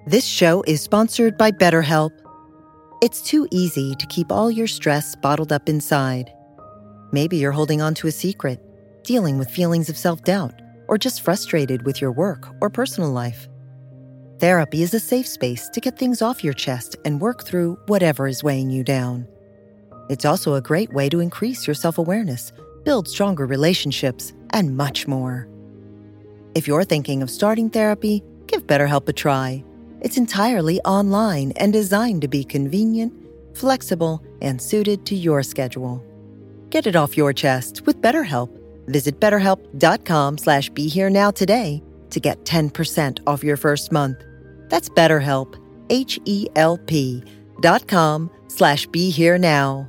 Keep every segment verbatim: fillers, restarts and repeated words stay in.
This show is sponsored by BetterHelp. It's too easy to keep all your stress bottled up inside. Maybe you're holding on to a secret, dealing with feelings of self-doubt, or just frustrated with your work or personal life. Therapy is a safe space to get things off your chest and work through whatever is weighing you down. It's also a great way to increase your self-awareness, build stronger relationships, and much more. If you're thinking of starting therapy, give BetterHelp a try. It's entirely online and designed to be convenient, flexible, and suited to your schedule. Get it off your chest with BetterHelp. Visit betterhelp.com slash be here now today to get ten percent off your first month. That's BetterHelp, H-E-L-P dot com slash be here now.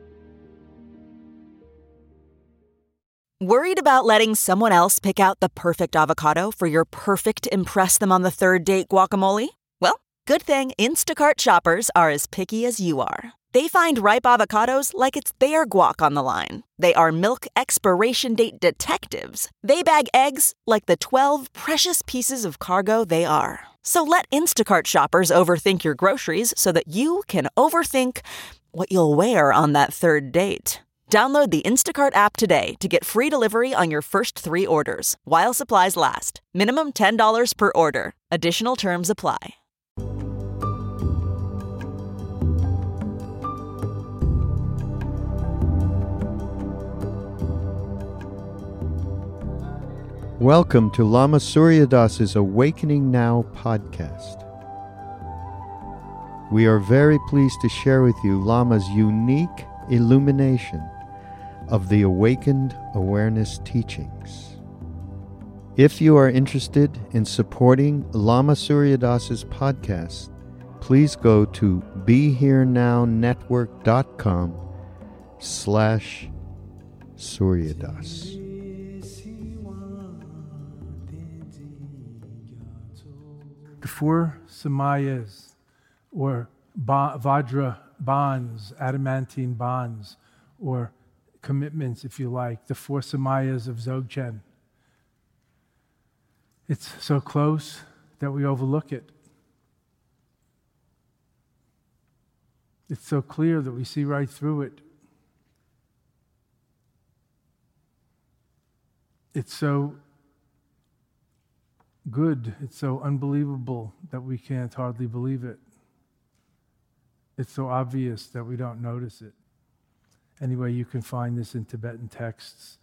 Worried about letting someone else pick out the perfect avocado for your perfect impress them on the third date guacamole? Well, good thing Instacart shoppers are as picky as you are. They find ripe avocados like it's their guac on the line. They are milk expiration date detectives. They bag eggs like the twelve precious pieces of cargo they are. So let Instacart shoppers overthink your groceries so that you can overthink what you'll wear on that third date. Download the Instacart app today to get free delivery on your first three orders, while supplies last. Minimum ten dollars per order. Additional terms apply. Welcome to Lama Surya Das's Awakening Now podcast. We are very pleased to share with you Lama's unique illumination of the Awakened Awareness teachings. If you are interested in supporting Lama Surya Das's podcast, please go to BeHereNowNetwork.com slash Suryadas. The four samayas, or ba- Vajra bonds, adamantine bonds, or commitments, if you like, the four samayas of Dzogchen. It's so close that we overlook it. It's so clear that we see right through it. It's so good, it's so unbelievable that we can't hardly believe it. It's so obvious that we don't notice it. Anyway, you can find this in Tibetan texts.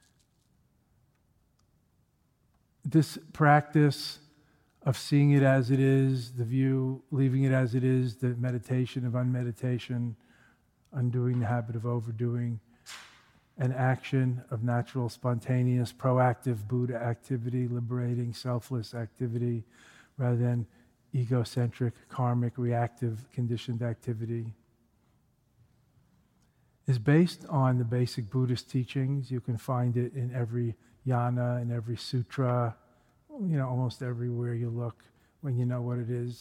This practice of seeing it as it is, the view, leaving it as it is, the meditation of unmeditation, undoing the habit of overdoing, an action of natural, spontaneous, proactive Buddha activity, liberating, selfless activity, rather than egocentric, karmic, reactive, conditioned activity, is based on the basic Buddhist teachings. You can find it in every yana, in every sutra, you know, almost everywhere you look when you know what it is.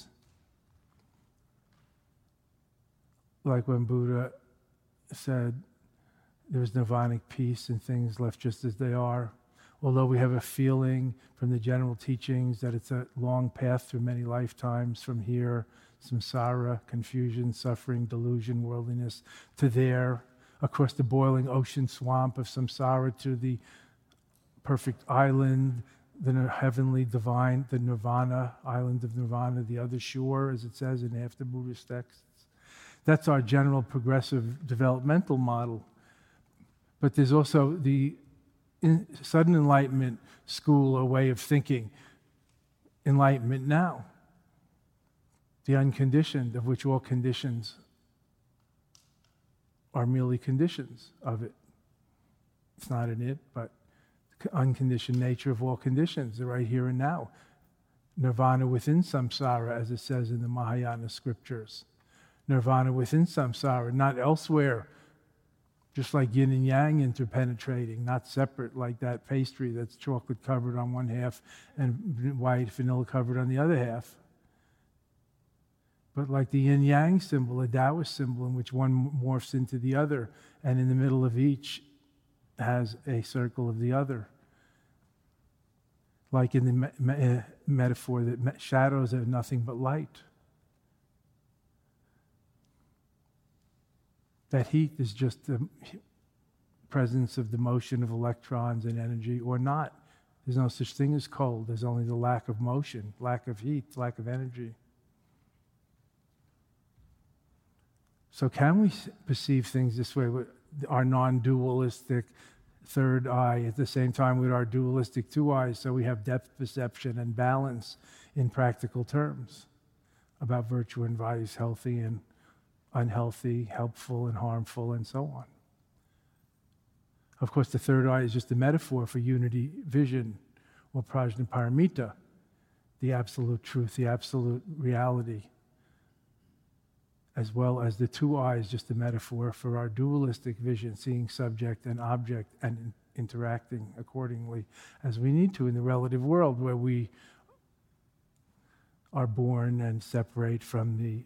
Like when Buddha said, there's nirvanic peace and things left just as they are. Although we have a feeling from the general teachings that it's a long path through many lifetimes from here, samsara, confusion, suffering, delusion, worldliness, to there, across the boiling ocean swamp of samsara to the perfect island, the heavenly divine, the nirvana, island of nirvana, the other shore, as it says in half the Buddhist texts. That's our general progressive developmental model. But there's also the in, sudden enlightenment school or way of thinking, enlightenment now, the unconditioned, of which all conditions are merely conditions of it. It's not an it, but the unconditioned nature of all conditions, they're right here and now. Nirvana within samsara, as it says in the Mahayana scriptures. Nirvana within samsara, not elsewhere. Just like yin and yang interpenetrating, not separate like that pastry that's chocolate covered on one half and white vanilla covered on the other half. But like the yin-yang symbol, a Taoist symbol in which one morphs into the other, and in the middle of each has a circle of the other. Like in the me- me- metaphor that me- shadows are nothing but light. That heat is just the presence of the motion of electrons and energy, or not. There's no such thing as cold. There's only the lack of motion, lack of heat, lack of energy. So can we perceive things this way with our non-dualistic third eye at the same time with our dualistic two eyes, so we have depth perception and balance in practical terms about virtue and vice, healthy and unhealthy, helpful and harmful, and so on. Of course, the third eye is just a metaphor for unity vision, or prajnaparamita, the absolute truth, the absolute reality, as well as the two eyes, just a metaphor for our dualistic vision, seeing subject and object and in- interacting accordingly as we need to in the relative world where we are born and separate from the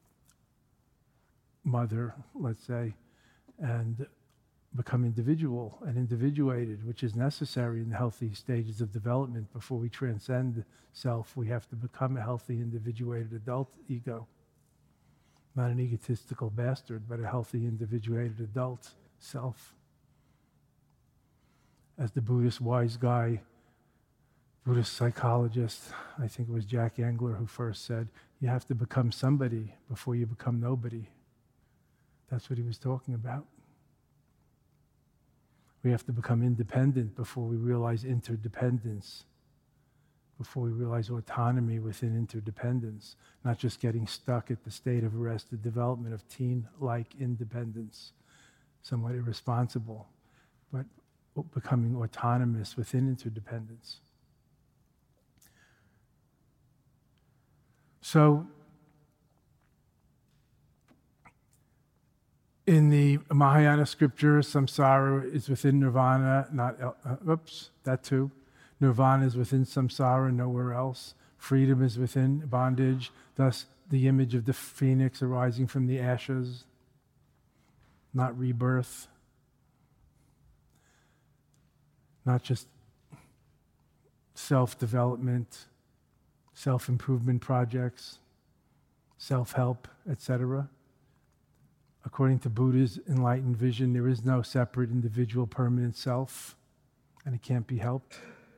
mother, let's say, and become individual and individuated, which is necessary in the healthy stages of development. Before we transcend self, we have to become a healthy, individuated adult ego. Not an egotistical bastard, but a healthy, individuated adult self. As the Buddhist wise guy, Buddhist psychologist, I think it was Jack Engler who first said, you have to become somebody before you become nobody. That's what he was talking about. We have to become independent before we realize interdependence, before we realize autonomy within interdependence, not just getting stuck at the state of arrested development of teen-like independence, somewhat irresponsible, but becoming autonomous within interdependence. So, in the Mahayana scripture, samsara is within nirvana, not, uh, oops, that too. Nirvana is within samsara, nowhere else. Freedom is within bondage, thus the image of the phoenix arising from the ashes, not rebirth. Not just self-development, self-improvement projects, self-help, et cetera. According to Buddha's enlightened vision, there is no separate individual permanent self, and it can't be helped.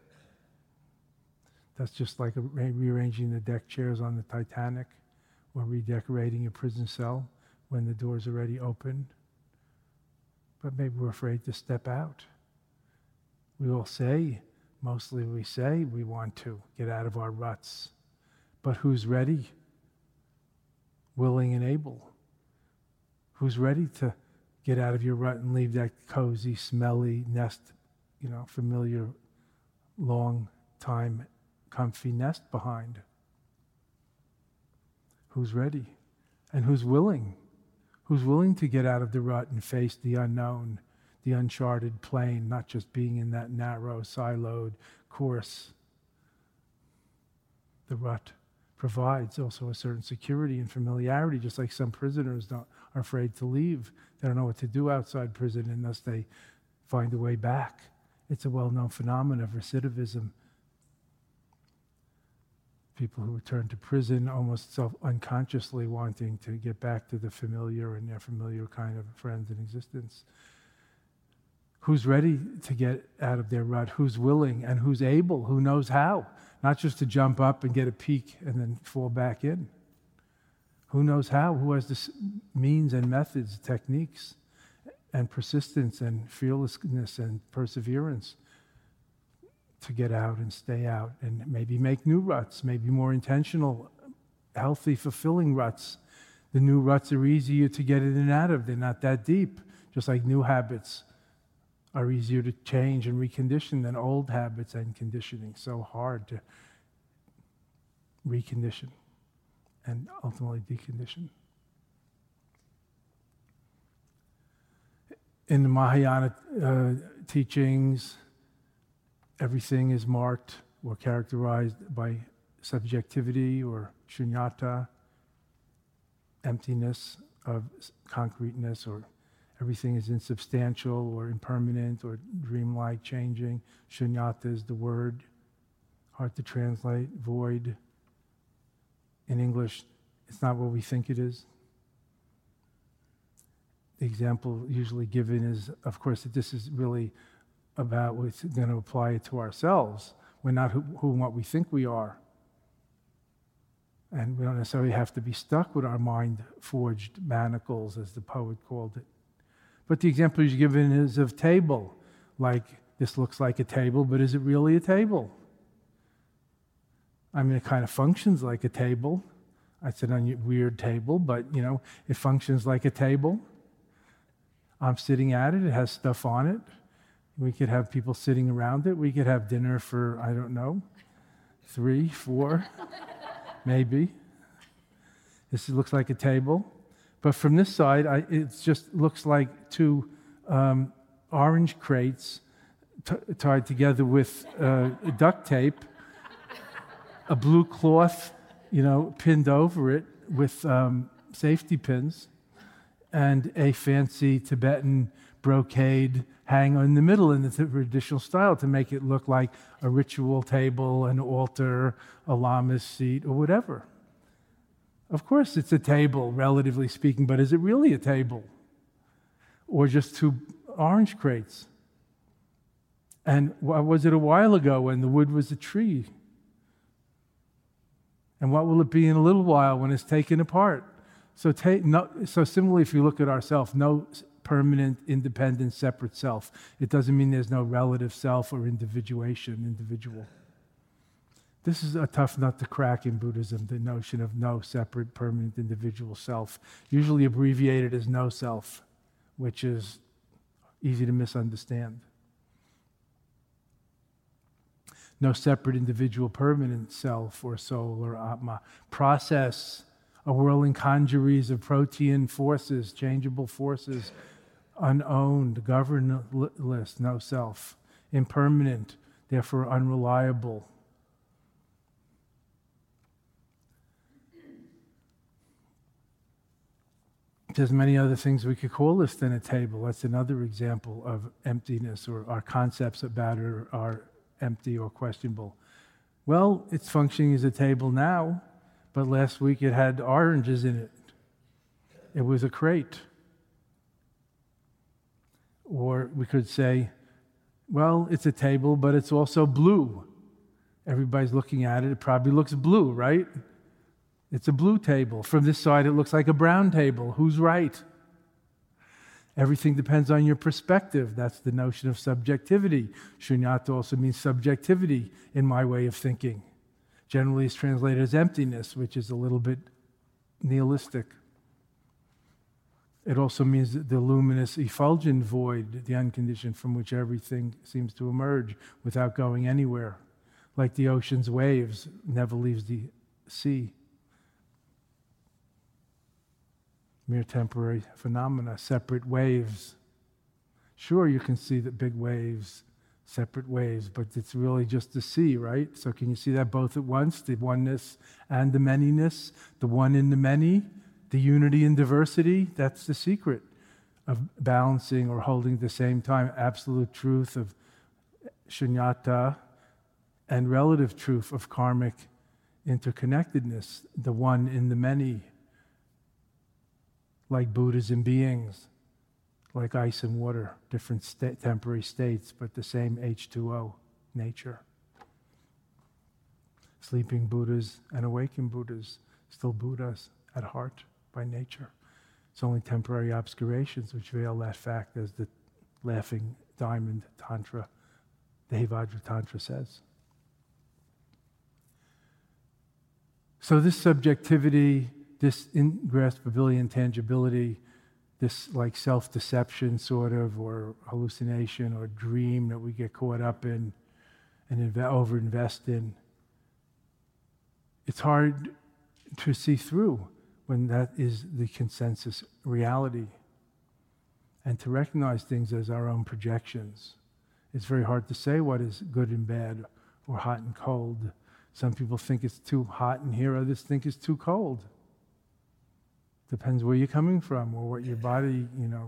That's just like a, rearranging the deck chairs on the Titanic or redecorating a prison cell when the door's already open. But maybe we're afraid to step out. We all say, mostly we say we want to get out of our ruts. But who's ready, willing and able? Who's ready to get out of your rut and leave that cozy, smelly nest, you know, familiar, long time, comfy nest behind? Who's ready? And who's willing? Who's willing to get out of the rut and face the unknown, the uncharted plain, not just being in that narrow, siloed course? The rut provides also a certain security and familiarity, just like some prisoners don't, are afraid to leave. They don't know what to do outside prison unless they find a way back. It's a well-known phenomenon of recidivism. People who return to prison almost self-unconsciously wanting to get back to the familiar and their familiar kind of friends in existence. Who's ready to get out of their rut? Who's willing and who's able? Who knows how? Not just to jump up and get a peek and then fall back in. Who knows how? Who has the means and methods, techniques, and persistence and fearlessness and perseverance to get out and stay out and maybe make new ruts, maybe more intentional, healthy, fulfilling ruts. The new ruts are easier to get in and out of. They're not that deep, just like new habits are easier to change and recondition than old habits and conditioning. So hard to recondition and ultimately decondition. In the Mahayana uh, teachings, everything is marked or characterized by subjectivity or shunyata, emptiness of concreteness, or everything is insubstantial or impermanent or dreamlike, changing. Shunyata is the word. hard to translate, void. In English, it's not what we think it is. The example usually given is, of course, that this is really about what's going to apply it to ourselves. We're not who, who and what we think we are. And we don't necessarily have to be stuck with our mind-forged manacles, as the poet called it. But the example he's given is of table. Like, this looks like a table, but is it really a table? I mean, it kind of functions like a table. It's an un- weird table, but, you know, it functions like a table. I'm sitting at it. It has stuff on it. We could have people sitting around it. We could have dinner for, I don't know, three, four, maybe. This looks like a table. But from this side, I, it just looks like two um, orange crates t- tied together with uh, duct tape, a blue cloth, you know, pinned over it with um, safety pins, and a fancy Tibetan brocade hang in the middle in the traditional style to make it look like a ritual table, an altar, a lama's seat, or whatever. Of course, it's a table, relatively speaking, but is it really a table? Or just two orange crates? And what was it a while ago when the wood was a tree? And what will it be in a little while when it's taken apart? So, ta- no, so similarly, if you look at ourself, no permanent, independent, separate self. It doesn't mean there's no relative self or individuation, individual. This is a tough nut to crack in Buddhism, the notion of no separate, permanent, individual self, usually abbreviated as no self, which is easy to misunderstand. No separate, individual, permanent self or soul or Atma. Process, a whirling congeries of protean forces, changeable forces, unowned, governless, no self. Impermanent, therefore unreliable. There's many other things we could call this than a table. That's another example of emptiness, or our concepts about it are empty or questionable. Well, it's functioning as a table now, but last week it had oranges in it. It was a crate. Or we could say, well, it's a table, but it's also blue. Everybody's looking at it. It probably looks blue, right? It's a blue table. From this side, it looks like a brown table. Who's right? Everything depends on your perspective. That's the notion of subjectivity. Shunyata also means subjectivity in my way of thinking. Generally, it's translated as emptiness, which is a little bit nihilistic. It also means the luminous, effulgent void, the unconditioned from which everything seems to emerge without going anywhere. Like the ocean's waves never leaves the sea. Mere temporary phenomena, separate waves. Sure, you can see the big waves, separate waves, but it's really just the sea, right? So can you see that both at once, the oneness and the manyness, the one in the many, the unity and diversity? That's the secret of balancing or holding at the same time absolute truth of shunyata and relative truth of karmic interconnectedness, the one in the many. Like Buddhas and beings, like ice and water, different sta- temporary states, but the same H two O nature. Sleeping Buddhas and awakened Buddhas, still Buddhas at heart by nature. It's only temporary obscurations which veil that fact, as the laughing diamond Tantra, the Devajra Tantra says. So this subjectivity, this ingraspability, intangibility, this like self-deception sort of, or hallucination or dream that we get caught up in and inv- over-invest in, it's hard to see through when that is the consensus reality. And to recognize things as our own projections. It's very hard to say what is good and bad or hot and cold. Some people think it's too hot in here, others think it's too cold. Depends where you're coming from or what your body, you know,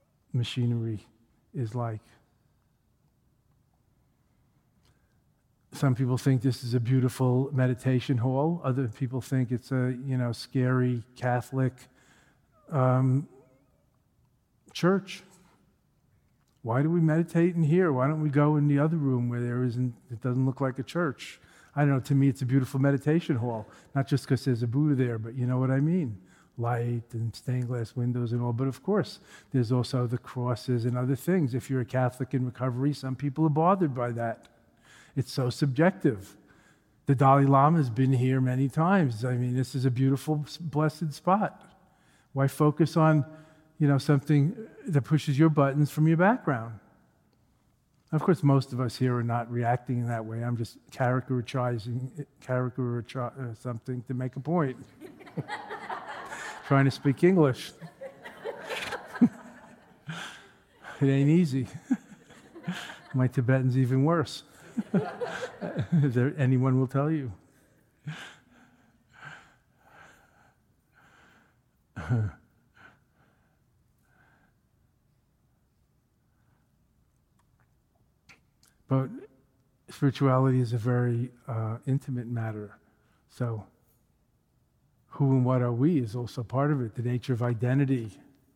machinery is like. Some people think this is a beautiful meditation hall. Other people think it's a, you know, scary Catholic um, church. Why do we meditate in here? Why don't we go in the other room where there isn't, it doesn't look like a church? I don't know, to me it's a beautiful meditation hall. Not just because there's a Buddha there, but you know what I mean. Light and stained glass windows and all. But of course, there's also the crosses and other things. If you're a Catholic in recovery, some people are bothered by that. It's so subjective. The Dalai Lama has been here many times. I mean, this is a beautiful, blessed spot. Why focus on, you know, something that pushes your buttons from your background? Of course, most of us here are not reacting in that way. I'm just characterizing, characterizing uh, something to make a point. Trying to speak English. It ain't easy. My Tibetan's even worse. There, anyone will tell you. But spirituality is a very uh, intimate matter. So who and what are we is also part of it. The nature of identity,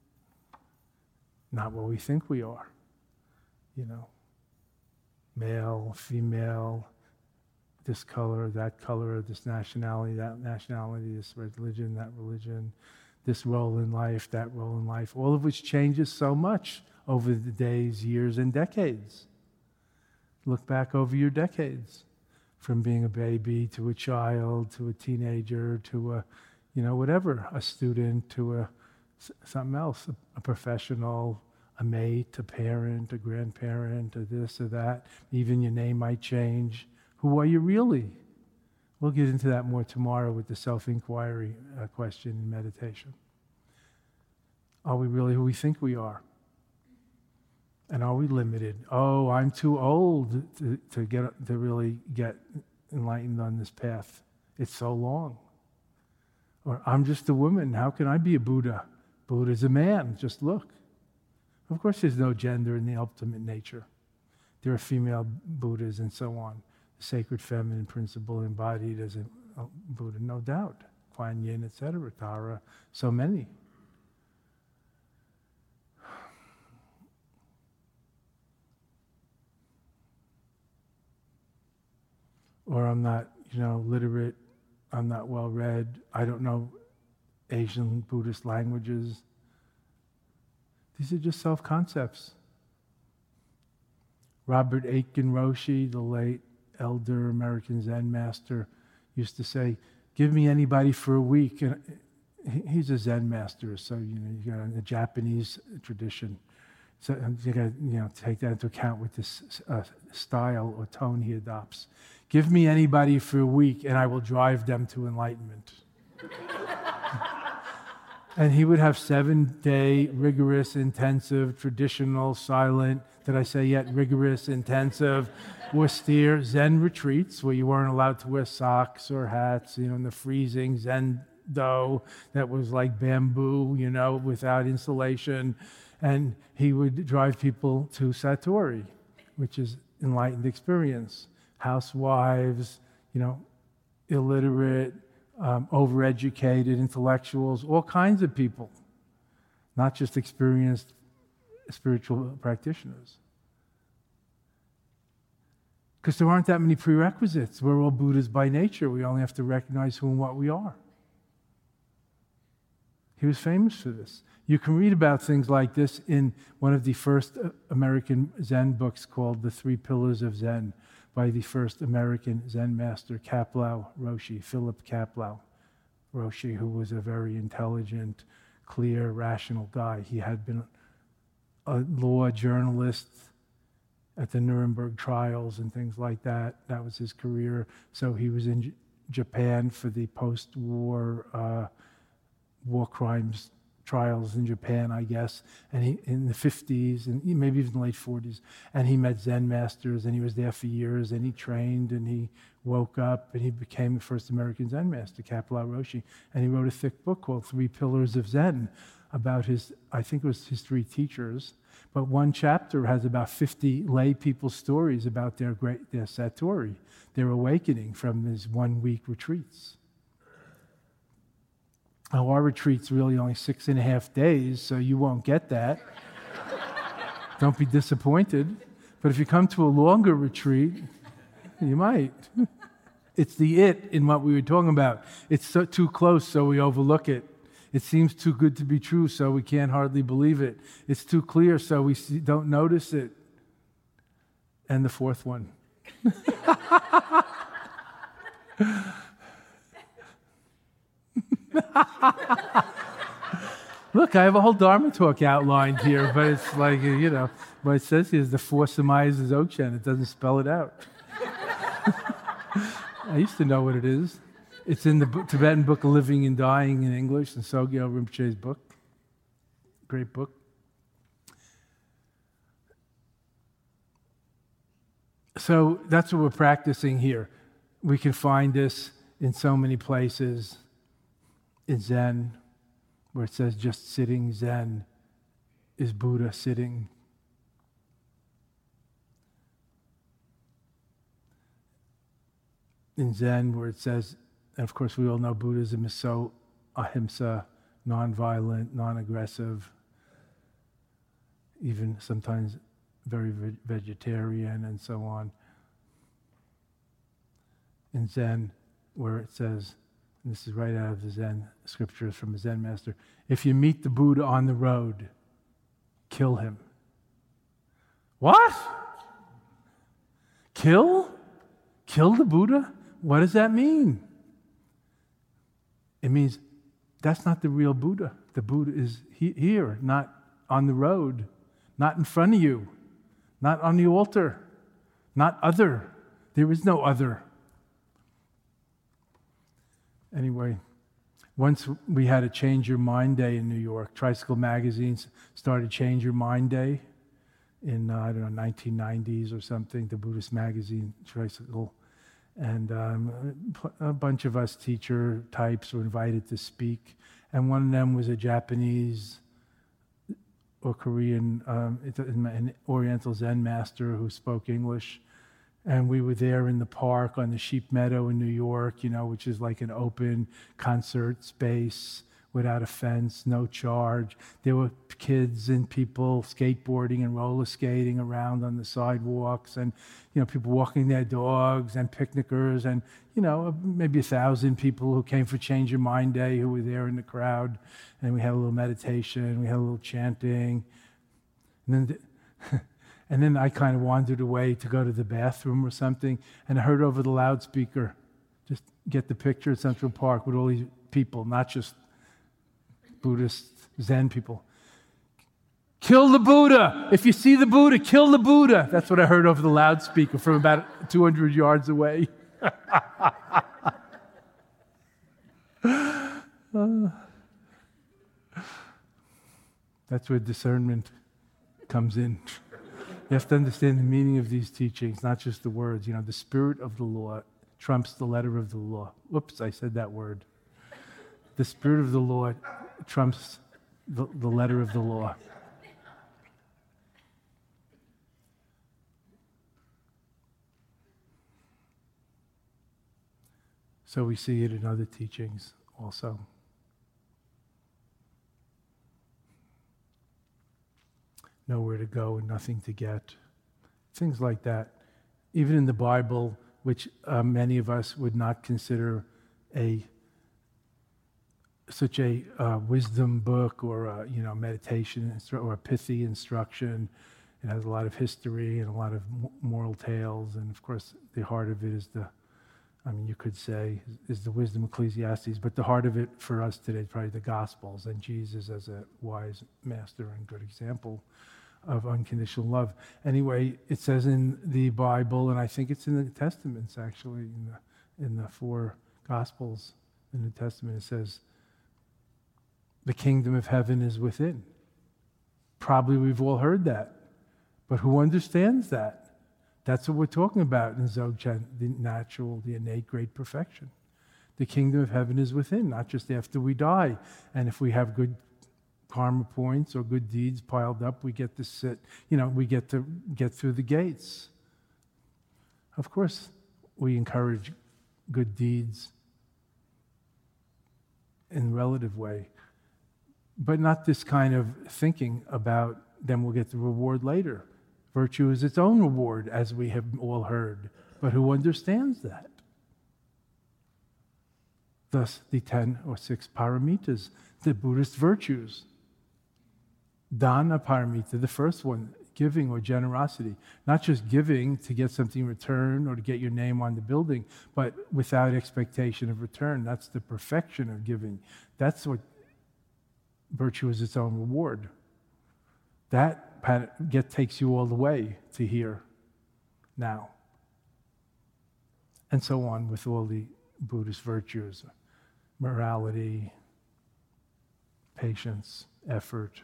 not what we think we are. You know, male, female, this color, that color, this nationality, that nationality, this religion, that religion, this role in life, that role in life, all of which changes so much over the days, years, and decades. Look back over your decades, from being a baby to a child to a teenager to a, you know, whatever, a student to a something else, a, a professional, a mate, a parent, a grandparent, a this or that. Even your name might change. Who are you really? We'll get into that more tomorrow with the self-inquiry uh, question in meditation. Are we really who we think we are? And are we limited? Oh, I'm too old to, to get to really get enlightened on this path. It's so long. Or I'm just a woman. How can I be a Buddha? Buddha's a man. Just look. Of course, there's no gender in the ultimate nature. There are female Buddhas and so on. The sacred feminine principle embodied as a, a Buddha, no doubt. Kuan Yin, et cetera, Tara, so many. Or I'm not, you know, literate, I'm not well read, I don't know Asian Buddhist languages. These are just self-concepts. Robert Aitken Roshi, the late elder American Zen master, used to say, give me anybody for a week. And he's a Zen master, so you know, you got a Japanese tradition. So you got to, you know, take that into account with this uh, style or tone he adopts. Give me anybody for a week and I will drive them to enlightenment. And he would have seven-day, rigorous, intensive, traditional, silent, did I say yet, rigorous, intensive, austere Zen retreats where you weren't allowed to wear socks or hats, you know, in the freezing Zen dough that was like bamboo, you know, without insulation. And he would drive people to Satori, which is enlightened experience. Housewives, you know, illiterate, um, overeducated intellectuals, all kinds of people, not just experienced spiritual practitioners. Because there aren't that many prerequisites. We're all Buddhas by nature. We only have to recognize who and what we are. He was famous for this. You can read about things like this in one of the first American Zen books called The Three Pillars of Zen by the first American Zen master, Kapleau Roshi, Philip Kapleau Roshi, who was a very intelligent, clear, rational guy. He had been a law journalist at the Nuremberg trials and things like that. That was his career. So he was in J- Japan for the post-war uh, war crimes trials in Japan, I guess, and he in the fifties and maybe even the late forties. And he met Zen masters, and he was there for years, and he trained, and he woke up, and he became the first American Zen master, Kapleau Roshi. And he wrote a thick book called Three Pillars of Zen about his, I think it was his three teachers, But one chapter has about fifty lay people's stories about their great, their satori, their awakening from these one-week retreats. Now, our retreat's really only six and a half days, so you won't get that. Don't be disappointed. But if you come to a longer retreat, you might. It's the it in what we were talking about. It's so, too close, so we overlook it. It seems too good to be true, so we can't hardly believe it. It's too clear, so we see, don't notice it. And the fourth one. Look, I have a whole Dharma talk outlined here, but it's like, you know, what it says here is the four samayas of Dzogchen. It doesn't spell it out. I used to know what it is. It's in the Tibetan Book of Living and Dying in English, and Sogyo Rinpoche's book. Great book. So that's what we're practicing here. We can find this in so many places. In Zen, where it says just sitting Zen is Buddha sitting. In Zen, where it says, and of course we all know Buddhism is so ahimsa, non-violent, non-aggressive, even sometimes very vegetarian and so on. In Zen, where it says, and this is right out of the Zen scriptures from a Zen master, if you meet the Buddha on the road, kill him. What? Kill? Kill the Buddha? What does that mean? It means that's not the real Buddha. The Buddha is he- here, not on the road, not in front of you, not on the altar, not other. There is no other. Anyway, once we had a Change Your Mind Day in New York. Tricycle Magazine started Change Your Mind Day in, uh, I don't know, nineteen nineties or something, the Buddhist magazine, Tricycle. And um, a bunch of us teacher types were invited to speak. And one of them was a Japanese or Korean, um, an Oriental Zen master who spoke English. And we were there in the park on the Sheep Meadow in New York, you know, which is like an open concert space without a fence, no charge. There were kids and people skateboarding and roller skating around on the sidewalks, and, you know, people walking their dogs and picnickers, and, you know, maybe a thousand people who came for Change Your Mind Day who were there in the crowd. And we had a little meditation, we had a little chanting. And then... The, And then I kind of wandered away to go to the bathroom or something, and I heard over the loudspeaker, just get the picture at Central Park with all these people, not just Buddhist Zen people. Kill the Buddha! If you see the Buddha, kill the Buddha! That's what I heard over the loudspeaker from about two hundred yards away. uh, that's where discernment comes in. You have to understand the meaning of these teachings, not just the words. You know, the spirit of the law trumps the letter of the law. Whoops, I said that word. The spirit of the law trumps the, the letter of the law. So we see it in other teachings also. Nowhere to go and nothing to get. Things like that. Even in the Bible, which uh, many of us would not consider a such a uh, wisdom book or a, you know, meditation instru- or a pithy instruction. It has a lot of history and a lot of moral tales, and of course the heart of it is the, I mean, you could say, is the wisdom of Ecclesiastes, but the heart of it for us today is probably the Gospels and Jesus as a wise master and good example of unconditional love. Anyway, it says in the Bible, and I think it's in the Testaments actually, in the, in the four Gospels in the Testament, it says, the kingdom of heaven is within. Probably we've all heard that, but who understands that? That's what we're talking about in Dzogchen, the natural, the innate great perfection. The kingdom of heaven is within, not just after we die. And if we have good karma points or good deeds piled up, we get to sit, you know, we get to get through the gates. Of course, we encourage good deeds in a relative way, but not this kind of thinking about then we'll get the reward later. Virtue is its own reward, as we have all heard, but who understands that? Thus, the ten or six paramitas, the Buddhist virtues. Dana paramita, the first one, giving or generosity. Not just giving to get something in return or to get your name on the building, but without expectation of return. That's the perfection of giving. That's what virtue is, its own reward. That get, takes you all the way to here, now. And so on with all the Buddhist virtues. Morality, patience, effort,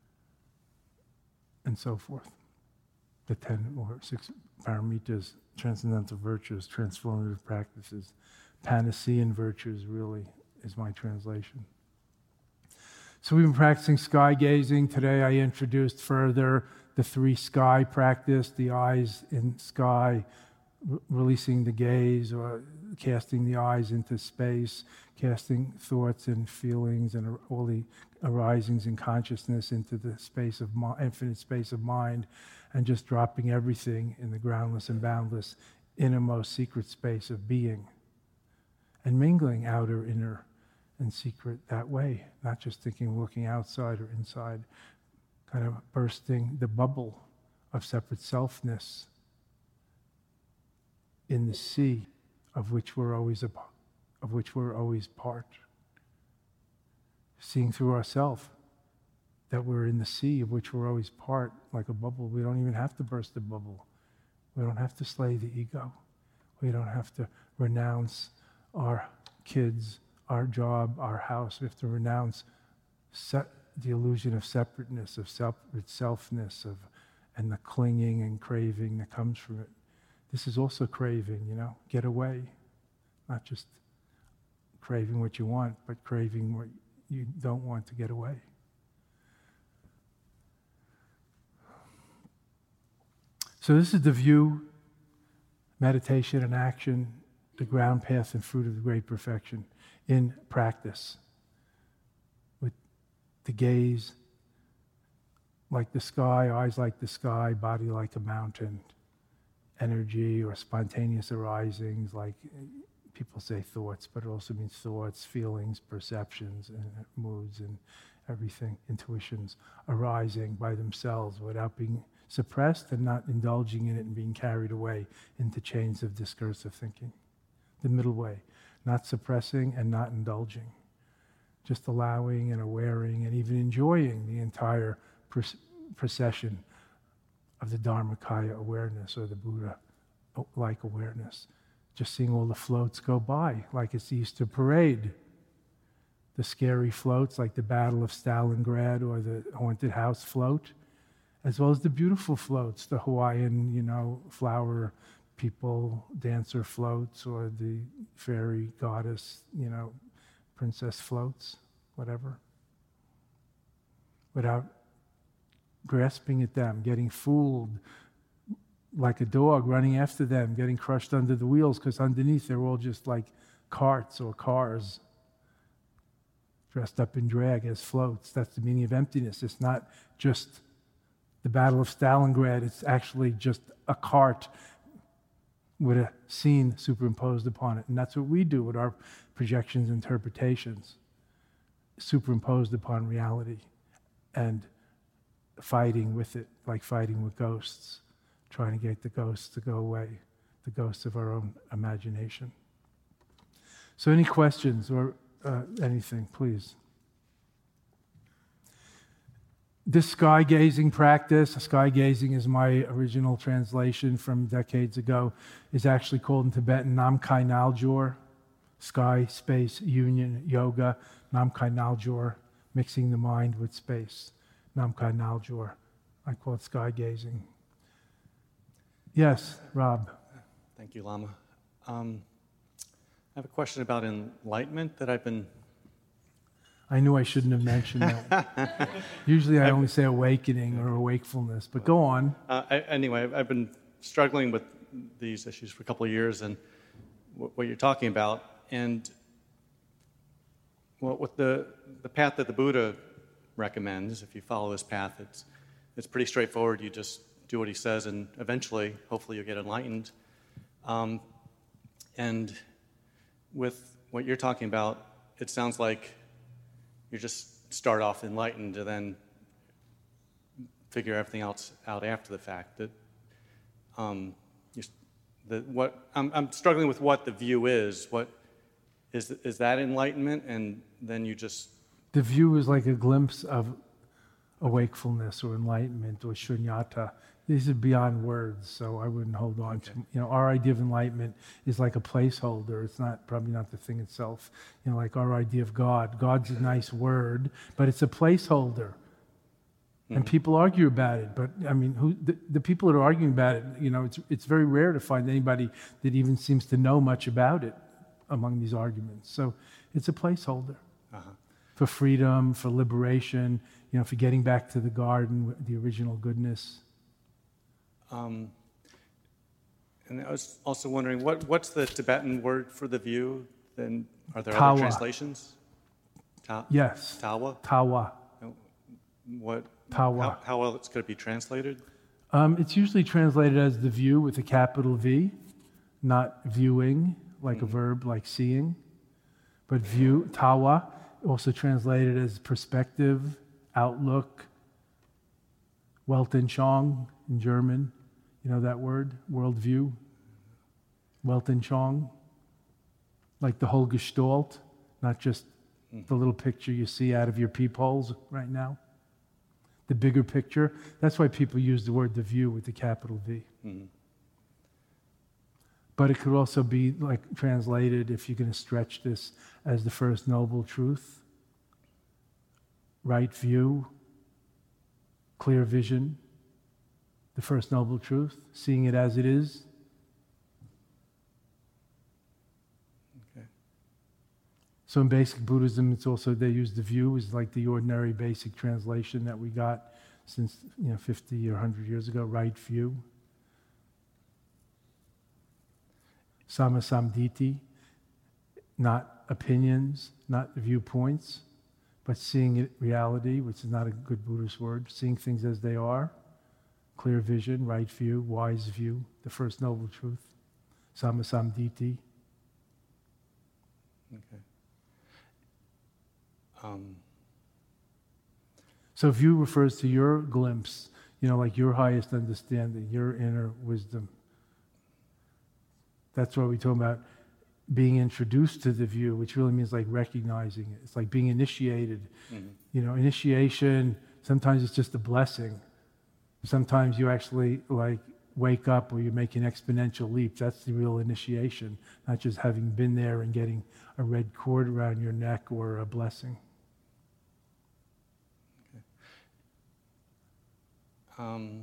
and so forth. The ten or six paramitas, transcendental virtues, transformative practices. Panacean virtues, really, is my translation. So we've been practicing sky gazing. Today I introduced further the three sky practice, the eyes in sky, r- releasing the gaze or casting the eyes into space, casting thoughts and feelings and all the arisings in consciousness into the space of mi- infinite space of mind, and just dropping everything in the groundless and boundless innermost secret space of being, and mingling outer, inner, and secret that way, not just thinking, looking outside or inside, kind of bursting the bubble of separate selfness in the sea of which we're always a, of which we're always part. Seeing through ourselves that we're in the sea of which we're always part, like a bubble. We don't even have to burst the bubble. We don't have to slay the ego. We don't have to renounce our kids, our job, our house. We have to renounce se- the illusion of separateness, of separate selfness, of, and the clinging and craving that comes from it. This is also craving, you know, get away. Not just craving what you want, but craving what you don't want to get away. So this is the view, meditation and action, the ground path and fruit of the great perfection in practice. With the gaze like the sky, eyes like the sky, body like a mountain, energy or spontaneous arisings, like people say thoughts, but it also means thoughts, feelings, perceptions, and moods, and everything, intuitions arising by themselves without being suppressed and not indulging in it and being carried away into chains of discursive thinking. The middle way, not suppressing and not indulging, just allowing and awareing and even enjoying the entire pr- procession of the Dharmakaya awareness or the Buddha-like awareness. Just seeing all the floats go by like it's the Easter parade. The scary floats like the Battle of Stalingrad or the Haunted House float, as well as the beautiful floats, the Hawaiian, you know, flower people, dancer floats, or the fairy goddess, you know, princess floats, whatever. Without grasping at them, getting fooled like a dog, running after them, getting crushed under the wheels, because underneath they're all just like carts or cars, dressed up in drag as floats. That's the meaning of emptiness. It's not just the Battle of Stalingrad, it's actually just a cart with a scene superimposed upon it. And that's what we do with our projections and interpretations, superimposed upon reality and fighting with it, like fighting with ghosts, trying to get the ghosts to go away, the ghosts of our own imagination. So any questions or uh, anything, please? This sky gazing practice, sky gazing is my original translation from decades ago, is actually called in Tibetan Namkhai Naljor, sky, space, union, yoga, Namkhai Naljor, mixing the mind with space, Namkhai Naljor. I call it sky gazing. Yes, Rob. Thank you, Lama. Um, I have a question about enlightenment that I've been I knew I shouldn't have mentioned that. Usually I only say awakening or awakefulness, but go on. Uh, I, anyway, I've been struggling with these issues for a couple of years and w- what you're talking about. And well, with the, the path that the Buddha recommends, if you follow this path, it's, it's pretty straightforward. You just do what he says, and eventually, hopefully, you'll get enlightened. Um, and with what you're talking about, it sounds like you just start off enlightened and then figure everything else out after the fact. That um, you, the, what I'm, I'm struggling with what the view is. What is is that enlightenment, and then you just the view is like a glimpse of awakefulness or enlightenment or shunyata. These are beyond words, so I wouldn't hold on Okay. to. You know, our idea of enlightenment is like a placeholder. It's not probably not the thing itself. You know, like our idea of God. God's a nice word, but it's a placeholder. And Mhm. people argue about it, but I mean, who the, the people that are arguing about it? You know, it's it's very rare to find anybody that even seems to know much about it among these arguments. So it's a placeholder uh-huh. for freedom, for liberation. You know, for getting back to the garden, the original goodness. Um, and I was also wondering, what what's the Tibetan word for the view? Then are there Tawa. other translations? Ta- Yes, Tawa. tawa. What? Tawa. How, how else could it be translated? Um, it's usually translated as the view with a capital V, not viewing, like a verb, like seeing, but view, tawa, also translated as perspective, outlook, Weltanschauung in German. You know that word, worldview? Weltanschauung, like the whole gestalt, not just the little picture you see out of your peepholes right now. The bigger picture. That's why people use the word the view with the capital V. Mm-hmm. But it could also be like translated, if you're going to stretch this, as the first noble truth, right view, clear vision, the first noble truth, seeing it as it is. Okay. So in basic Buddhism, it's also, they use the view as like the ordinary basic translation that we got since, you know, fifty or one hundred years ago, right view. Samasamditi, not opinions, not viewpoints, but seeing it reality, which is not a good Buddhist word, seeing things as they are, clear vision, right view, wise view, the first noble truth, Samasamditi. Okay. Um, So view refers to your glimpse, you know, like your highest understanding, your inner wisdom. That's why we talk about being introduced to the view, which really means like recognizing it. It's like being initiated. mm-hmm. You know, initiation, sometimes it's just a blessing. Sometimes you actually like wake up or you make an exponential leap. That's the real initiation, not just having been there and getting a red cord around your neck or a blessing. Um,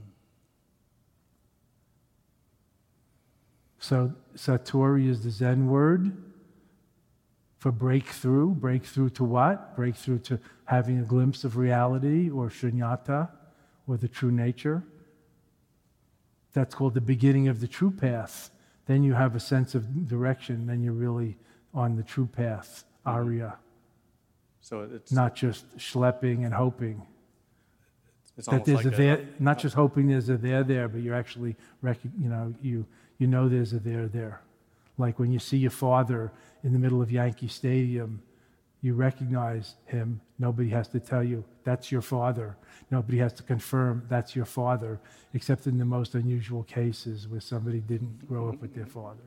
So Satori is the Zen word for breakthrough. Breakthrough to what? Breakthrough to having a glimpse of reality or shunyata or the true nature. That's called the beginning of the true path. Then you have a sense of direction. Then you're really on the true path, Arya. so it's Not just schlepping and hoping. it's That almost there's like a there, not just hoping there's a there there, but you're actually, rec- you know, you you know there's a there there. Like when you see your father in the middle of Yankee Stadium, you recognize him. Nobody has to tell you, that's your father. Nobody has to confirm that's your father, except in the most unusual cases where somebody didn't grow up with their father.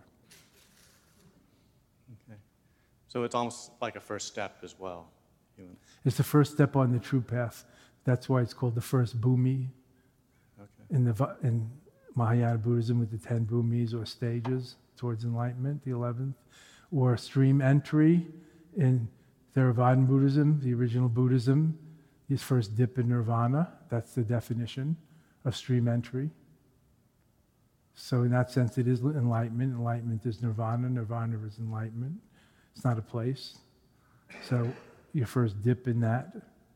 Okay. So it's almost like a first step as well. You- It's the first step on the true path. That's why it's called the first bhumi Okay. in the Va- in Mahayana Buddhism with the ten bhumis or stages towards enlightenment, the eleventh, or stream entry in Theravadan Buddhism, the original Buddhism, his first dip in nirvana. That's the definition of stream entry. So in that sense, it is enlightenment. Enlightenment is nirvana. Nirvana is enlightenment. It's not a place. So your first dip in that.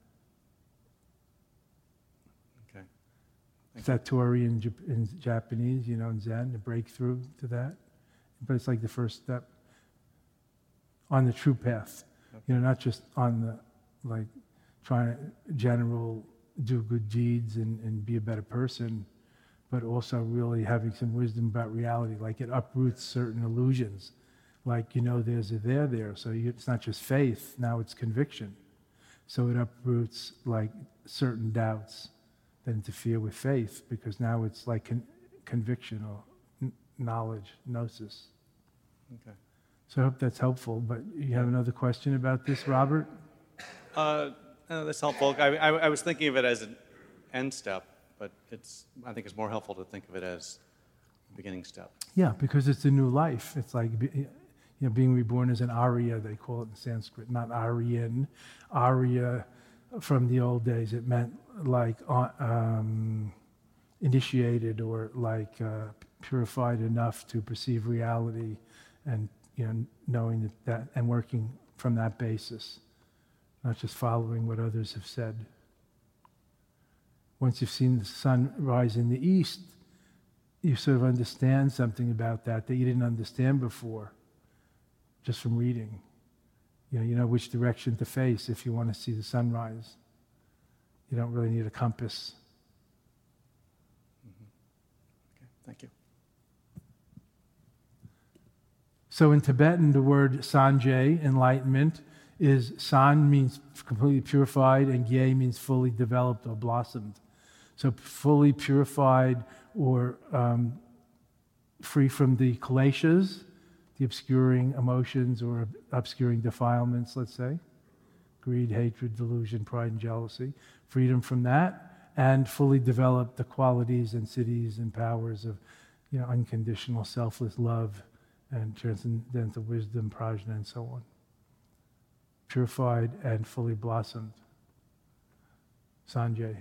Okay. Satori in, Jap- in Japanese, you know, in Zen, the breakthrough to that. But it's like the first step on the true path. Okay. You know, not just on the, like, trying to general do good deeds and, and be a better person, but also really having some wisdom about reality. Like it uproots certain illusions. Like, you know, there's a there there. So you, it's not just faith, now it's conviction. So it uproots like certain doubts that interfere with faith, because now it's like con- conviction or n- knowledge, gnosis. Okay. So I hope that's helpful. But you have another question about this, Robert? Uh, no, that's helpful. I, I, I was thinking of it as an end step, but it's, I think it's more helpful to think of it as a beginning step. Yeah, because it's a new life. It's like, you know, being reborn as an Arya, they call it in Sanskrit, not Aryan. Arya, from the old days, it meant like uh, um, initiated or like uh, purified enough to perceive reality, and you know, knowing that, that and working from that basis, not just following what others have said. Once you've seen the sun rise in the east, you sort of understand something about that that you didn't understand before, just from reading. You know, you know which direction to face if you want to see the sunrise. You don't really need a compass. Mm-hmm. Okay, thank you. So in Tibetan, the word Sanjay, enlightenment, is san means completely purified, and gye means fully developed or blossomed. So fully purified or um, free from the kleshas, the obscuring emotions or obscuring defilements, let's say. Greed, hatred, delusion, pride, and jealousy. Freedom from that, and fully develop the qualities and cities and powers of, you know, unconditional, selfless love and transcendental wisdom, prajna, and so on. Purified and fully blossomed. Sanjay.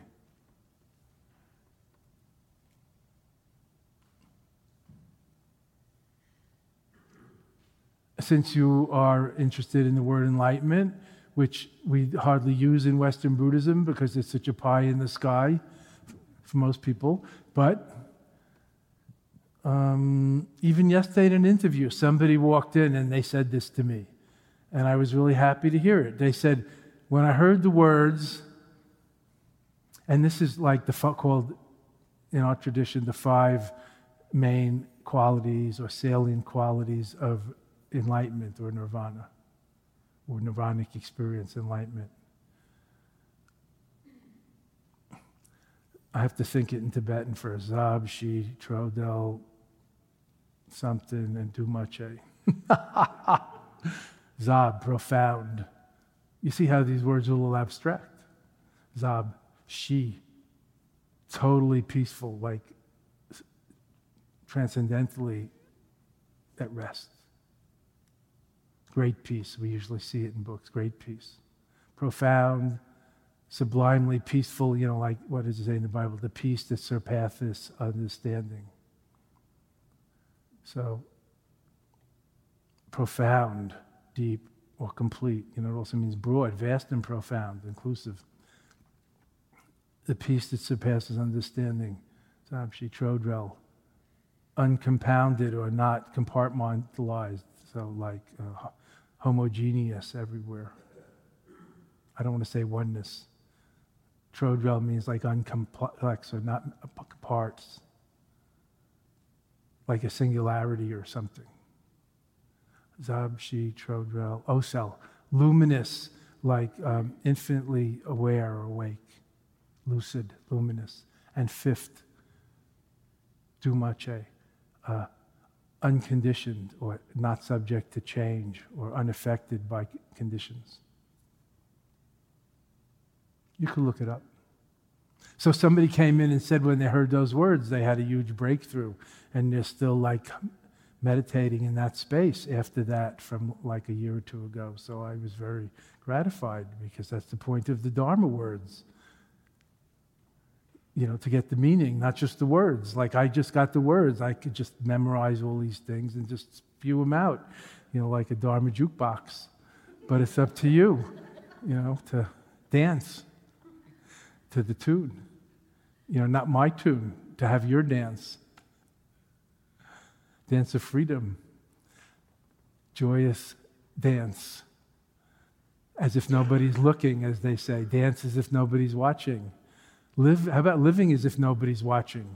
Since you are interested in the word enlightenment, which we hardly use in Western Buddhism because it's such a pie in the sky for most people, but um, even yesterday in an interview, somebody walked in and they said this to me, and I was really happy to hear it. They said, when I heard the words, and this is like the called in our tradition the five main qualities or salient qualities of enlightenment or nirvana, or nirvanic experience, enlightenment. I have to think it in Tibetan for Zab, Shi, Trodel, something, and Dumache. Zab, profound. You see how these words are a little abstract. Zab, Shi, totally peaceful, like transcendentally at rest. Great peace. We usually see it in books. Great peace. Profound, sublimely peaceful, you know, like what does it say in the Bible? The peace that surpasses understanding. So, profound, deep, or complete. You know, it also means broad, vast and profound, inclusive. The peace that surpasses understanding. Sabshi Trodrel. Uncompounded or not compartmentalized. So like uh, homogeneous everywhere. I don't want to say oneness. Trodrel means like uncomplex or not parts. Like a singularity or something. Zab, Shi, Trodrel, Osel. Luminous, like um, infinitely aware or awake. Lucid, luminous. And fifth, Dumache. Uh, unconditioned or not subject to change or unaffected by conditions. You could look it up. So somebody came in and said when they heard those words, they had a huge breakthrough, and they're still like meditating in that space after that from like a year or two ago. So I was very gratified because that's the point of the Dharma words. You know, to get the meaning, not just the words. Like I just got the words. I could just memorize all these things and just spew them out, you know, like a Dharma jukebox. But it's up to you. you know, to dance to the tune. You know, not my tune, to have your dance. Dance of freedom. Joyous dance. As if nobody's looking, as they say. Dance as if nobody's watching. Live, how about living as if nobody's watching?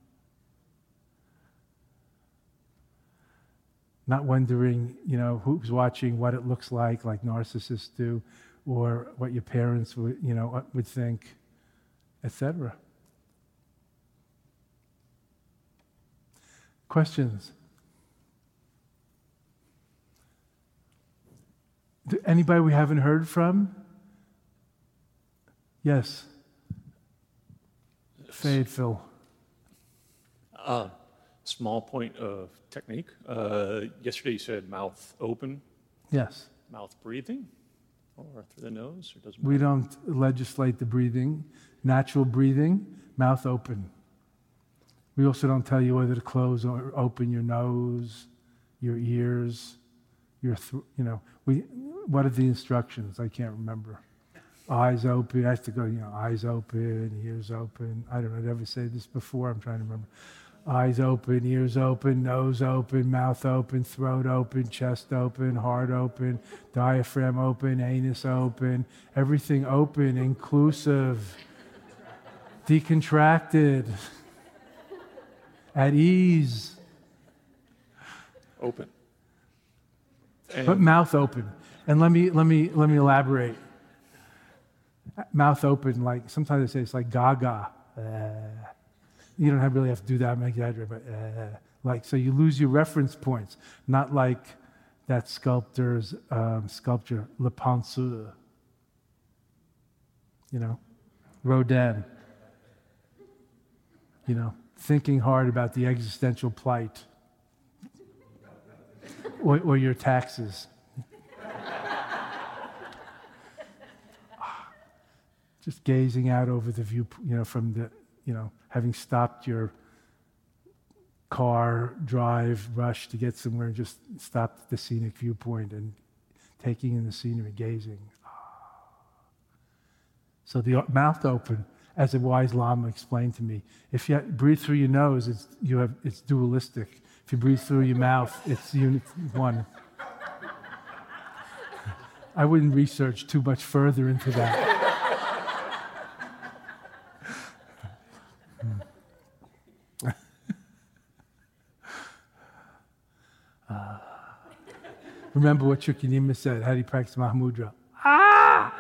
Not wondering, you know, who's watching, what it looks like, like narcissists do, or what your parents would, you know, would think, et cetera. Questions? Do anybody we haven't heard from? Yes. Fayetteville. Uh, small point of technique. Uh, yesterday you said mouth open. Yes. Mouth breathing, or through the nose, or doesn't We matter? don't legislate the breathing. Natural breathing, mouth open. We also don't tell you whether to close or open your nose, your ears, your th- you know. We what are the instructions? I can't remember. Eyes open. I have to go. You know, eyes open, ears open. I don't know. Did I ever say this before? I'm trying to remember. Eyes open, ears open, nose open, mouth open, throat open, chest open, heart open, diaphragm open, anus open, everything open, inclusive, decontracted, at ease. Open. But And mouth open. And let me let me let me elaborate. Mouth open, like sometimes they say it's like gaga. Uh, you don't have, really have to do that, I'm exaggerating, but uh, like, so you lose your reference points. Not like that sculptor's um, sculpture, Le Penseur. You know, Rodin. You know, thinking hard about the existential plight. Or, or your taxes. Just gazing out over the view, you know, from the, you know, having stopped your car, drive, rush to get somewhere and just stopped at the scenic viewpoint and taking in the scenery, gazing. So the mouth open, as a wise Lama explained to me, if you breathe through your nose, it's, you have, it's dualistic. If you breathe through your mouth, it's unit one. I wouldn't research too much further into that. uh, remember what Chukyamuni said. How do you practice Mahamudra? Ah!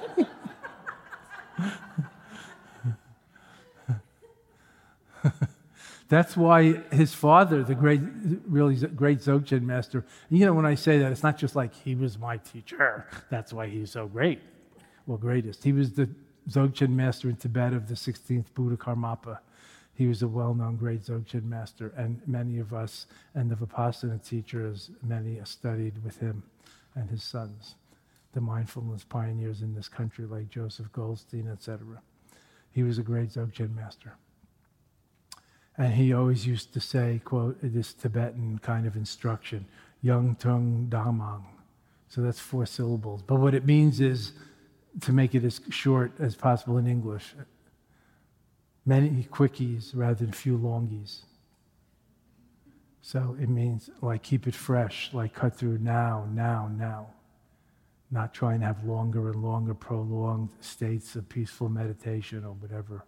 That's why his father, the great, really great Dzogchen master, you know, when I say that, it's not just like he was my teacher. That's why he's so great. Well, greatest. He was the Dzogchen master in Tibet of the sixteenth Buddha Karmapa. He was a well-known great Dzogchen master, and many of us and the Vipassana teachers, many studied with him and his sons, the mindfulness pioneers in this country like Joseph Goldstein, et cetera. He was a great Dzogchen master. And he always used to say, quote, this Tibetan kind of instruction, Yung Tung Damang. So that's four syllables. But what it means is to make it as short as possible in English. Many quickies rather than few longies. So it means like keep it fresh, like cut through now, now, now. Not trying to have longer and longer prolonged states of peaceful meditation or whatever.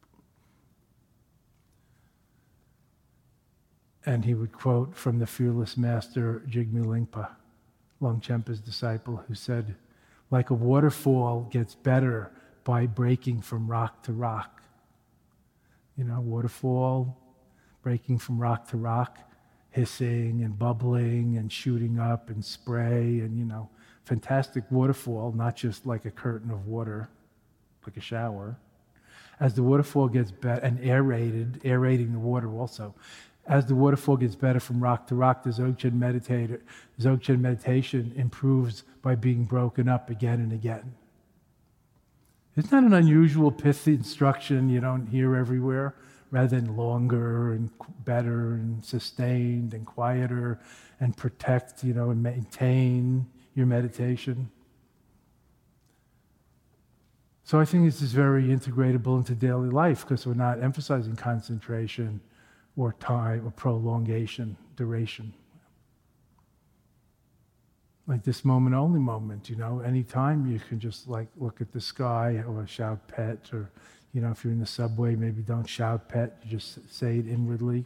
And he would quote from the fearless master Jigme Lingpa, Longchenpa's disciple, who said, like a waterfall gets better by breaking from rock to rock. You know, waterfall, breaking from rock to rock, hissing and bubbling and shooting up and spray and, you know, fantastic waterfall, not just like a curtain of water, like a shower. As the waterfall gets better, and aerated, aerating the water also, as the waterfall gets better from rock to rock, the Dzogchen meditator, Dzogchen meditation improves by being broken up again and again. It's not an unusual pithy instruction you don't hear everywhere, rather than longer and better and sustained and quieter and protect, you know, and maintain your meditation. So I think this is very integratable into daily life because we're not emphasizing concentration or time or prolongation, duration. Like this moment only moment, you know, anytime you can just like look at the sky or shout pet, or, you know, if you're in the subway, maybe don't shout pet, you just say it inwardly.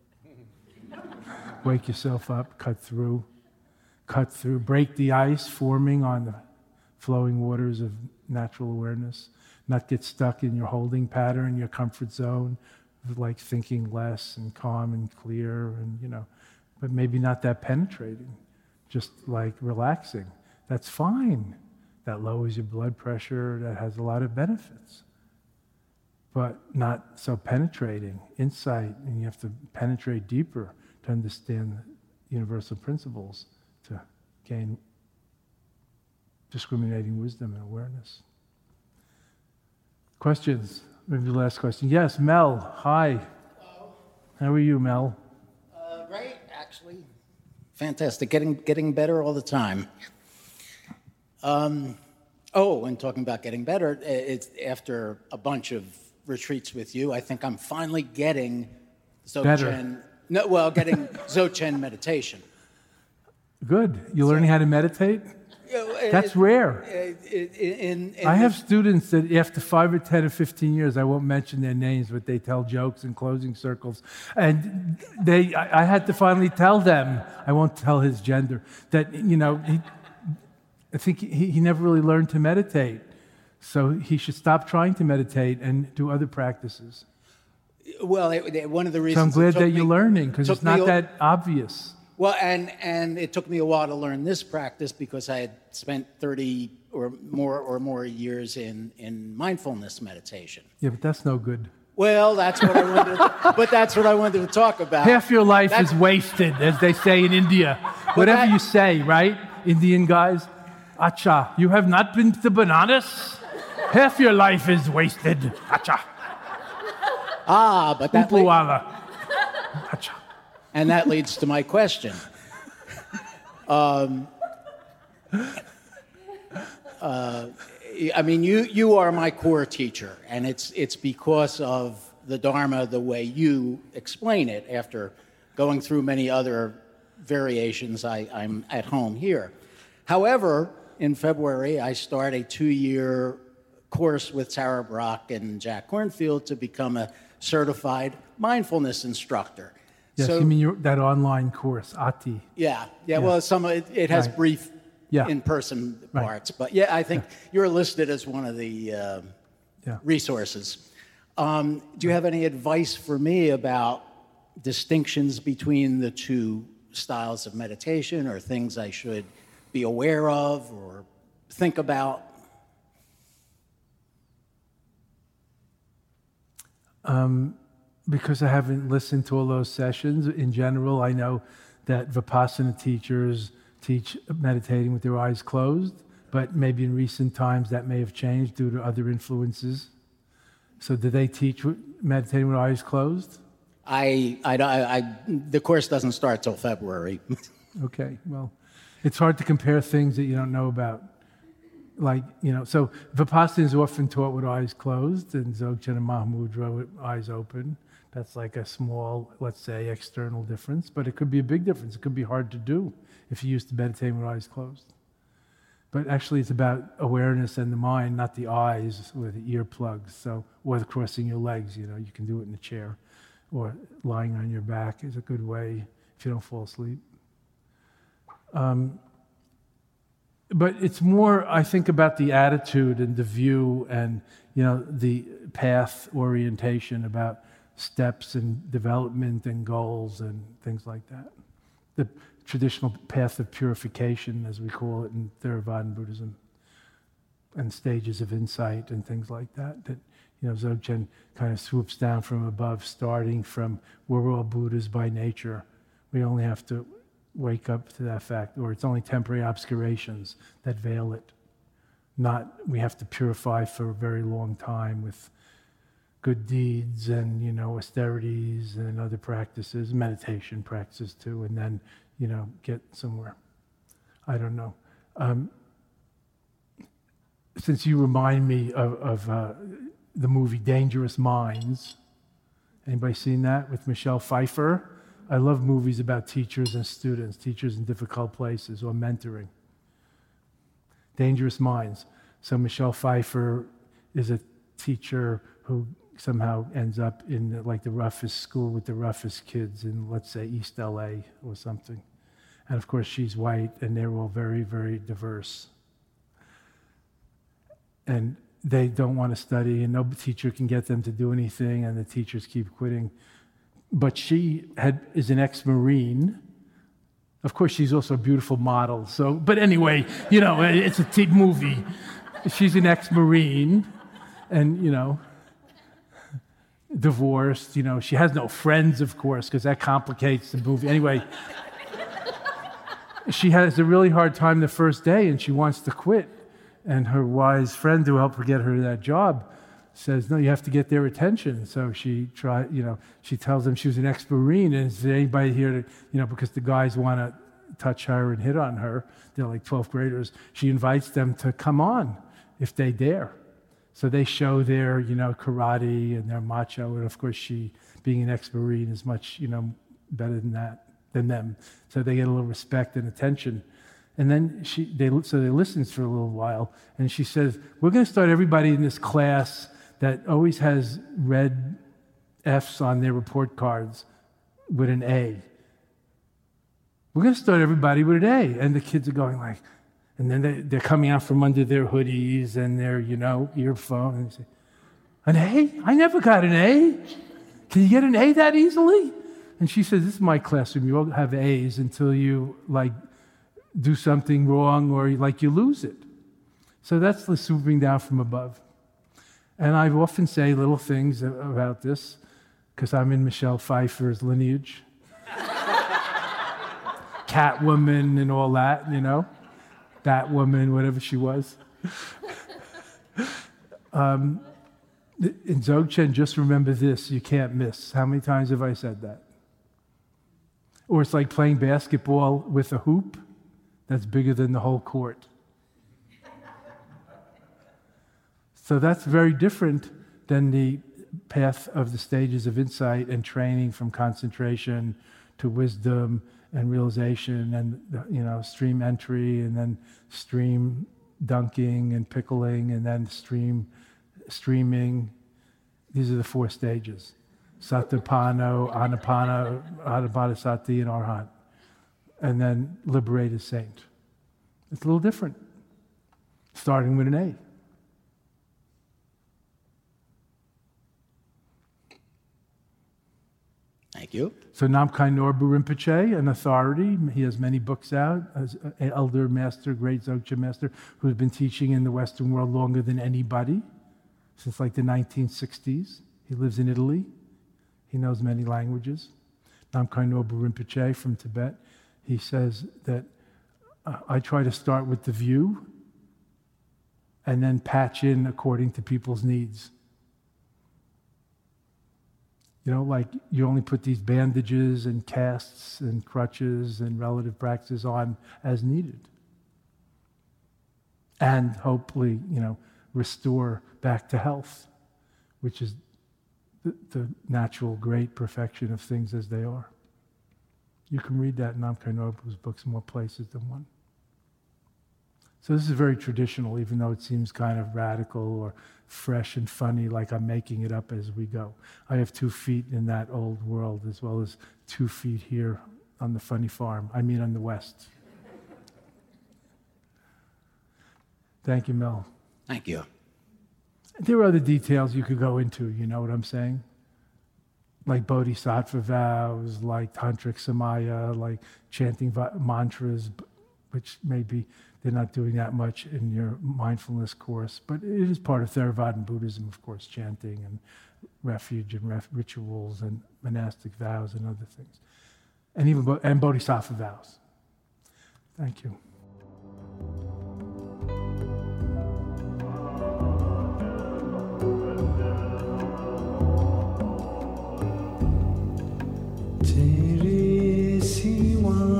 Wake yourself up, cut through, cut through, break the ice forming on the flowing waters of natural awareness, not get stuck in your holding pattern, your comfort zone, of like thinking less and calm and clear and, you know, but maybe not that penetrating. Just like relaxing. That's fine. That lowers your blood pressure. That has a lot of benefits. But not so penetrating. Insight, and you have to penetrate deeper to understand universal principles, to gain discriminating wisdom and awareness. Questions? Maybe the last question. Yes, Mel. Hi. Hello. How are you, Mel? Uh, great, actually. Fantastic, getting getting better all the time. Um, oh, and talking about getting better, it's after a bunch of retreats with you, I think I'm finally getting Dzogchen. Better. No, well, getting Dzogchen meditation. Good. You so, learning how to meditate? Uh, That's it, rare. In, in, in I have students that after five or ten or fifteen years, I won't mention their names, but they tell jokes in closing circles. And they, I, I had to finally tell them, I won't tell his gender, that, you know, he, I think he, he never really learned to meditate. So he should stop trying to meditate and do other practices. Well, it, it, one of the reasons... So I'm glad that me, you're learning, because it's not me, that obvious. Well, and, and it took me a while to learn this practice because I had spent thirty or more or more years in, in mindfulness meditation. Yeah, but that's no good. Well, that's what I wanted to, but that's what I wanted to talk about. Half your life that's, is wasted, as they say in India. Whatever that, you say, right? Indian guys, acha, you have not been to Banaras? Half your life is wasted. Acha. Ah, but that... Upuwala. Acha. And that leads to my question. Um, uh, I mean, you, you are my core teacher, and it's, it's because of the Dharma, the way you explain it, after going through many other variations, I, I'm at home here. However, in February, I start a two-year course with Tara Brach and Jack Kornfield to become a certified mindfulness instructor. Yes, so, you mean your, that online course, A T I? Yeah, yeah. yeah. Well, some it, it has right. brief yeah. in-person right. parts, but yeah, I think yeah. you're listed as one of the uh, yeah. resources. Um, do you have any advice for me about distinctions between the two styles of meditation, or things I should be aware of or think about? Um. Because I haven't listened to all those sessions. In general, I know that Vipassana teachers teach meditating with their eyes closed, but maybe in recent times that may have changed due to other influences. So do they teach meditating with eyes closed? I, I, I, I the course doesn't start till February. Okay, well, it's hard to compare things that you don't know about. Like, you know, so Vipassana is often taught with eyes closed, and Dzogchen and Mahamudra with eyes open. That's like a small, let's say, external difference, but it could be a big difference. It could be hard to do if you used to meditate with eyes closed. But actually, it's about awareness and the mind, not the eyes or the earplugs. So, or the crossing your legs. You know, you can do it in a chair, or lying on your back is a good way if you don't fall asleep. Um, but it's more, I think, about the attitude and the view and, you know, the path orientation about steps and development and goals and things like that. The traditional path of purification, as we call it in Theravadan Buddhism, and stages of insight and things like that, that, you know, Dzogchen kind of swoops down from above, starting from we're all Buddhas by nature. We only have to wake up to that fact, or it's only temporary obscurations that veil it. Not we have to purify for a very long time with good deeds and, you know, austerities and other practices, meditation practices too, and then, you know, get somewhere. I don't know. Um, since you remind me of, of uh, the movie Dangerous Minds. Anybody seen that with Michelle Pfeiffer? I love movies about teachers and students, teachers in difficult places, or mentoring. Dangerous Minds. So Michelle Pfeiffer is a teacher who somehow ends up in the, like the roughest school with the roughest kids in, let's say, East L A or something. And of course, she's white, and they're all very, very diverse. And they don't want to study, and no teacher can get them to do anything, and the teachers keep quitting. But she had, is an ex-Marine. Of course, she's also a beautiful model. So, but anyway, you know, it's a t- movie. She's an ex-Marine, and, you know, divorced. You know, she has no friends, of course, because that complicates the movie. Anyway, she has a really hard time the first day, and she wants to quit. And her wise friend who helped her get her that job says, no, you have to get their attention. So she try, you know, she tells them she was an ex-Marine, and is there anybody here to, you know, because the guys want to touch her and hit on her. They're like twelfth graders. She invites them to come on if they dare. So they show their, you know, karate and their macho. And of course, she, being an ex-Marine, is much, you know, better than that, than them. So they get a little respect and attention. And then she, they, so they listen for a little while, and she says, we're going to start everybody in this class that always has red F's on their report cards with an A. We're going to start everybody with an A. And the kids are going like, and then they, they're coming out from under their hoodies and their, you know, earphones. And they say, an A? I never got an A. Can you get an A that easily? And she says, this is my classroom. You all have A's until you, like, do something wrong or like you lose it. So that's the swooping down from above. And I often say little things about this because I'm in Michelle Pfeiffer's lineage. Catwoman and all that, you know, Batwoman, whatever she was. um, in Dzogchen, just remember this, you can't miss. How many times have I said that? Or it's like playing basketball with a hoop that's bigger than the whole court. So that's very different than the path of the stages of insight and training from concentration to wisdom and realization and, you know, stream entry and then stream dunking and pickling and then stream streaming. These are the four stages. Satipano, Anapana, Anapanasati, and Arhat. And then liberated saint. It's a little different, starting with an A. Thank you. So Namkhai Norbu Rinpoche, an authority, he has many books out, as an elder master, great Dzogchen master, who's been teaching in the Western world longer than anybody, since like the nineteen sixties. He lives in Italy. He knows many languages. Namkhai Norbu Rinpoche from Tibet. He says that uh, I try to start with the view and then patch in according to people's needs. You know, like you only put these bandages and casts and crutches and relative practices on as needed. And hopefully, you know, restore back to health, which is the, the natural great perfection of things as they are. You can read that in Namkhai Norbu's books in more places than one. So this is very traditional, even though it seems kind of radical or fresh and funny, like I'm making it up as we go. I have two feet in that old world as well as two feet here on the funny farm. I mean on the West. Thank you, Mel. Thank you. There are other details you could go into, you know what I'm saying? Like bodhisattva vows, like tantric samaya, like chanting va- mantras, which maybe they're not doing that much in your mindfulness course, but it is part of Theravadan Buddhism, of course, chanting and refuge and ref- rituals and monastic vows and other things. And even bo- and bodhisattva vows. Thank you.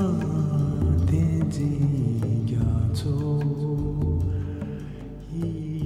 He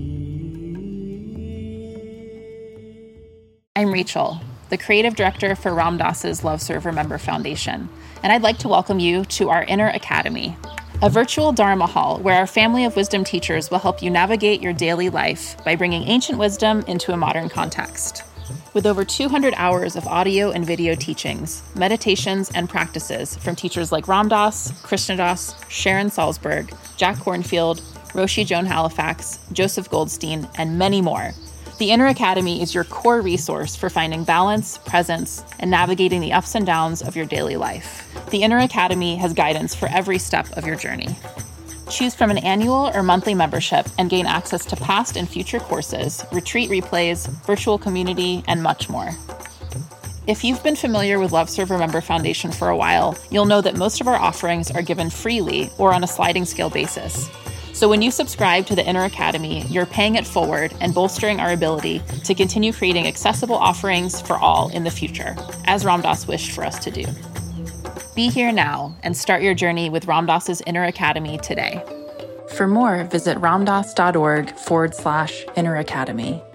I'm Rachel, the creative director for Ram Dass's Love Serve Remember Foundation, and I'd like to welcome you to our Inner Academy, a virtual Dharma hall where our family of wisdom teachers will help you navigate your daily life by bringing ancient wisdom into a modern context. With over two hundred hours of audio and video teachings, meditations, and practices from teachers like Ram Dass, Krishna Das, Sharon Salzberg, Jack Kornfield, Roshi Joan Halifax, Joseph Goldstein, and many more, the Inner Academy is your core resource for finding balance, presence, and navigating the ups and downs of your daily life. The Inner Academy has guidance for every step of your journey. Choose from an annual or monthly membership and gain access to past and future courses, retreat replays, virtual community, and much more. If you've been familiar with Love Serve Remember Foundation for a while, you'll know that most of our offerings are given freely or on a sliding scale basis. So when you subscribe to the Inner Academy, you're paying it forward and bolstering our ability to continue creating accessible offerings for all in the future, as Ram Dass wished for us to do. Be here now and start your journey with Ram Dass's Inner Academy today. For more, visit ramdass.org forward slash Inner Academy.